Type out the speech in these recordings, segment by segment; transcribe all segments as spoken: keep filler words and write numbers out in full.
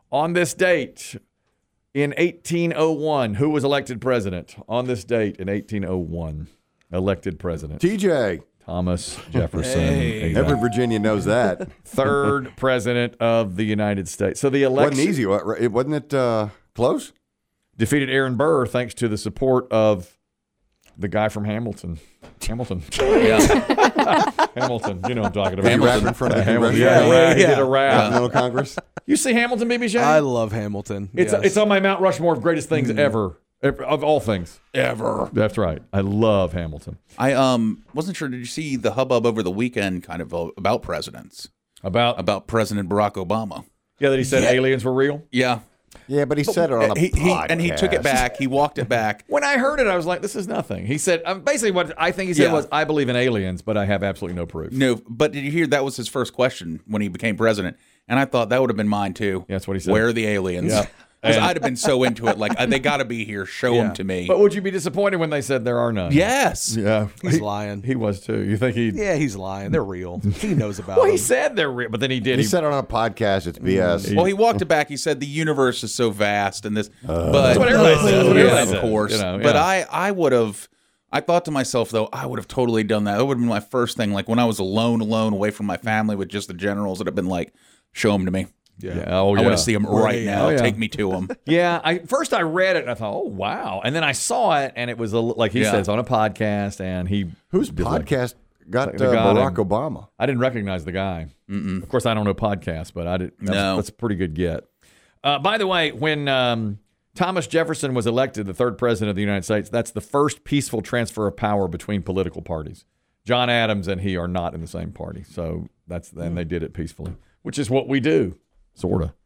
On this date in eighteen oh one, who was elected president? On this date in eighteen oh one, elected president. T J. Thomas Jefferson. Hey. Exactly. Every Virginian knows that. Third president of the United States. So the election Wasn't easy. wa- It wasn't it uh, close? defeated Aaron Burr thanks to the support of the guy from Hamilton. Hamilton. Yeah. Hamilton. You know what I'm talking about. He rapped in front of the Hamilton. congressional Yeah, he Yeah. did a rap. Continental Congress. You see Hamilton, B B J? I love Hamilton. It's yes. it's on my Mount Rushmore of greatest things ever. Of all things. Ever. That's right. I love Hamilton. I um wasn't sure. Did you see the hubbub over the weekend, kind of uh, about presidents, About, about President Barack Obama? yeah, that he said Yeah. aliens were real? Yeah, Yeah, but he said it on a he, he podcast. and he took it back. He walked it back. When I heard it, I was like, this is nothing. He said, um, basically what I think he said Yeah. was, I believe in aliens, but I have absolutely no proof. No, but did you hear that was his first question when he became president? And I thought that would have been mine too. Yeah, that's what he said. Where are the aliens? Yeah. Because And- I'd have been so into it. Like uh, they got to be here. Show Yeah. them to me. But would you be disappointed when they said there are none? yes. Yeah. He's he, lying. He was too. You think he... yeah, he's lying. They're real. He knows about Well, them. he said they're real, but then he did. He said it on a podcast. It's B S. Well, he walked it back. He said the universe is so vast and this. but That's what everybody says. That's what Yeah, everybody of says, course. you know, But yeah. I, I would have. I thought to myself though, I would have totally done that. That would have been my first thing. Like when I was alone, alone, away from my family with just the generals, it'd have been like, show them to me. Yeah. Oh, yeah. I want to see them right now. Oh, yeah. Take me to them. Yeah, I first I read it and I thought, oh wow, and then I saw it and it was a, like he Yeah. says on a podcast, and he Whose did like- podcast got They uh, got Barack him. Obama? I didn't recognize the guy. Mm-mm. Of course, I don't know podcasts, but I did. That's, No. that's a pretty good get. Uh, by the way, when um, Thomas Jefferson was elected the third president of the United States, that's the first peaceful transfer of power between political parties. John Adams and he are not in the same party, so that's and they did it peacefully, which is what we do, sort of.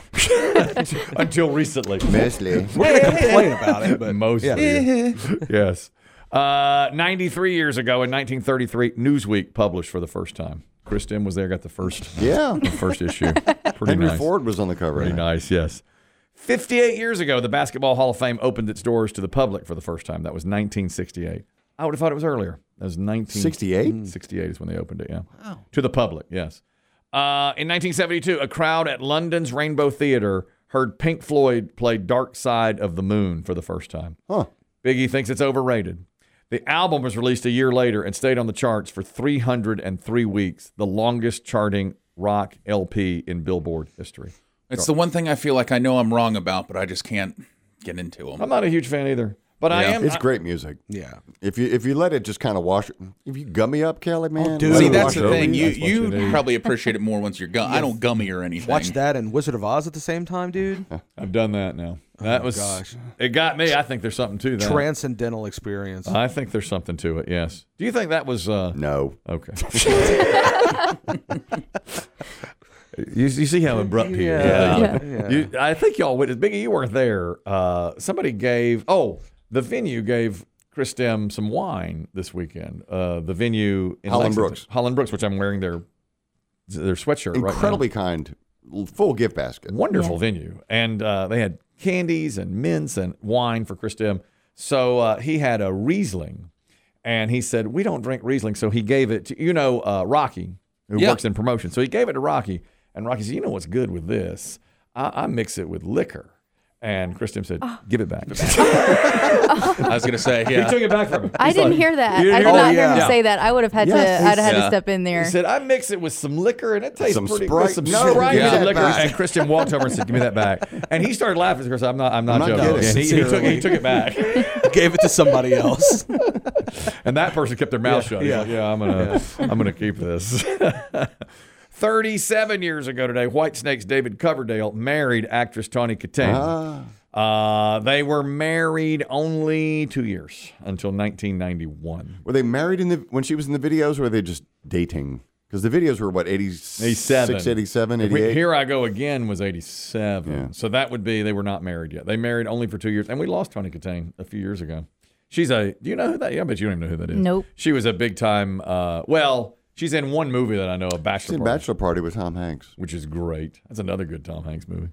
Mm-hmm. Until recently. Mostly. We're going to complain about it, but Mostly. yeah. Yes. Uh, ninety-three years ago in nineteen thirty-three, Newsweek published for the first time. Chris Dim was there, got the first, Yeah. the first issue. Pretty Henry nice. Ford was on the cover. Pretty of that. nice, yes. fifty-eight years ago, the Basketball Hall of Fame opened its doors to the public for the first time. That was nineteen sixty-eight. I would have thought it was earlier. That was nineteen sixty-eight? sixty-eight is when they opened it, yeah. Wow. To the public, yes. Uh, in nineteen seventy-two, a crowd at London's Rainbow Theatre heard Pink Floyd play Dark Side of the Moon for the first time. Huh. Biggie thinks it's overrated. The album was released a year later and stayed on the charts for three hundred three weeks, the longest charting rock L P in Billboard history. It's the one thing I feel like I know I'm wrong about, but I just can't get into them. I'm not a huge fan either, but I Yeah. am. It's I- great music. Yeah. If you if you let it just kind of wash, if you gummy up, Kelly, man. dude. let See, it that's wash the over thing. You That's what you you need. probably appreciate it more once you're gum. I don't gummy or anything. Watch that and Wizard of Oz at the same time, dude. I've done that now. That my was. gosh. It got me. I think there's something to that. Transcendental experience. I think there's something to it. Yes. Do you think that was? Uh, No. okay. You, you see how abrupt he is. Yeah. Yeah. Yeah. You, I think y'all witnessed. Biggie, you weren't there. Uh, somebody gave. Oh, the venue gave Chris Dem some wine this weekend. Uh, the venue in Holland Lexington. Brooks. Holland Brooks, which I'm wearing their their sweatshirt right now. Incredibly kind. Full gift basket. Wonderful Yeah. venue, and uh, they had candies and mints and wine for Chris Dem. So uh, he had a Riesling, and he said, "We don't drink Riesling," so he gave it to you know uh, Rocky, who Yeah. works in promotion. So he gave it to Rocky, and Rocky said, "You know what's good with this? I, I mix it with liquor." And Chris Dem said, "Give it back." I was gonna say, He yeah. took it back from him. I He's didn't like- hear that. You didn't I did hear not that? hear him Yeah. say that. I would have had Yes, to. I'd have had yeah. to step in there. He said, "I mix it with some liquor, and it tastes Some pretty Sprite. good. Some No, Sprite give and me some that liquor." back. And Christian walked over and said, "Give me that back." And he started laughing because I'm not. I'm not I'm not joking. kidding. And he, he took. He took it back. Gave it to somebody else. And that person kept their mouth shut. He's yeah. like, yeah, I'm gonna, I'm gonna keep this. Thirty-seven years ago today, Whitesnake's David Coverdale married actress Tawny Kitaen. Ah. Uh, they were married only two years until nineteen ninety-one. Were they married in the when she was in the videos, or were they just dating? Because the videos were what, eighty-six, eighty-seven. eighty-seven, If we- eighty-eight? Here I Go Again was eighty-seven. Yeah. So that would be, they were not married yet. They married only for two years. And we lost Tawny Kitaen a few years ago. She's a, do you know who that is? I bet you don't even know who that is. Nope. She was a big time, uh, well, she's in one movie that I know, a Bachelor She's in Party, Bachelor Party with Tom Hanks. which is great. That's another good Tom Hanks movie.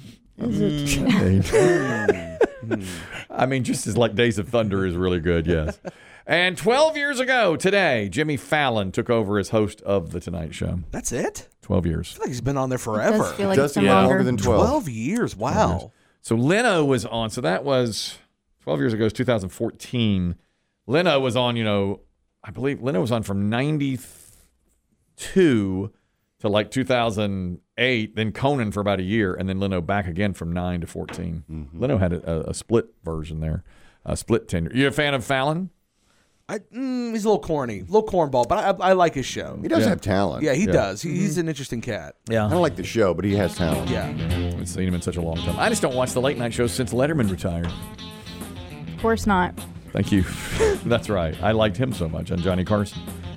I mean, just as like Days of Thunder is really good, yes. And twelve years ago today, Jimmy Fallon took over as host of The Tonight Show. That's it? twelve years. I feel like he's been on there It forever. does feel like Does it's been seem yeah. longer. longer than twelve. twelve years. Wow. So Leno was on. So that was twelve years ago. It's two thousand fourteen. Leno was on. You know, I believe Leno was on from ninety-two to like two thousand eight. Then Conan for about a year, and then Leno back again from nine to fourteen. Mm-hmm. Leno had a, a split version there, a split tenure. You a fan of Fallon? I, mm, he's a little corny, a little cornball, but I, I like his show. He does Yeah. have talent. Yeah, he does. He, He's an interesting cat. Yeah. I don't like the show, but he has talent. Yeah. I haven't seen him in such a long time. I just don't watch the late night shows since Letterman retired. Of course not. Thank you. That's right. I liked him so much, and Johnny Carson.